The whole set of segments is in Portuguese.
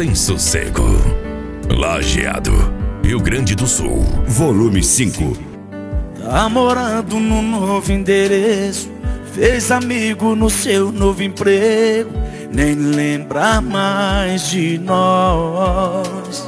sem sossego. Lajeado, Rio Grande do Sul. Volume 5. Tá morando no novo endereço, fez amigo no seu novo emprego, nem lembra mais de nós.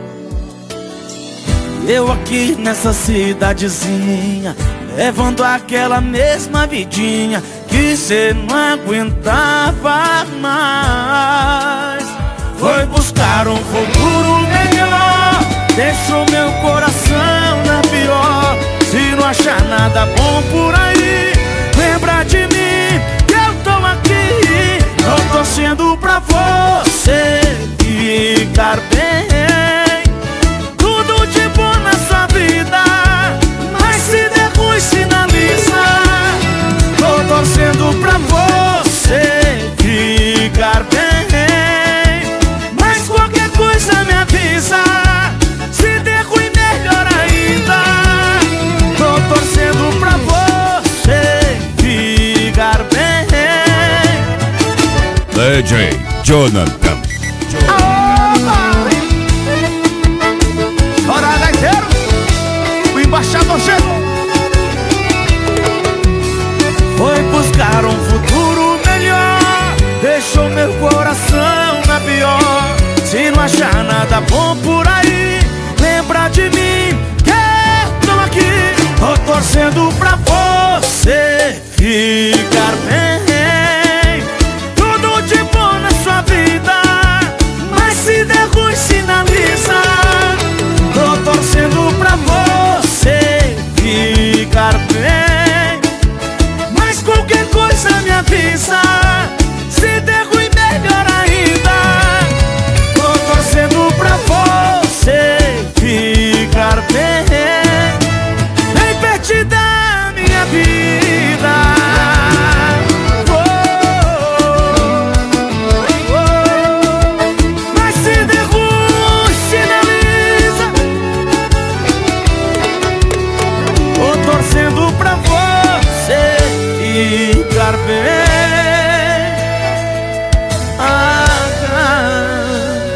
Eu aqui nessa cidadezinha, levando aquela mesma vidinha que cê não aguentava mais. Foi buscar um futuro melhor, deixou meu coração na pior. Se não achar nada bom por aí, lembra de mim, que eu tô aqui. Tô torcendo pra você ficar bem. Tudo de bom nessa vida, mas se der ruim sinaliza. Tô torcendo pra você ficar bem, mas qualquer coisa me avisa. Se der ruim melhor ainda. Tô torcendo pra você ficar bem. DJ Jonathan. Bora, gaiteiro! O embaixador chegou. Foi buscar um futuro melhor, deixou meu coração na pior. Se não achar nada bom por aí, lembra de mim, que eu tô aqui. Tô torcendo pra você ficar bem.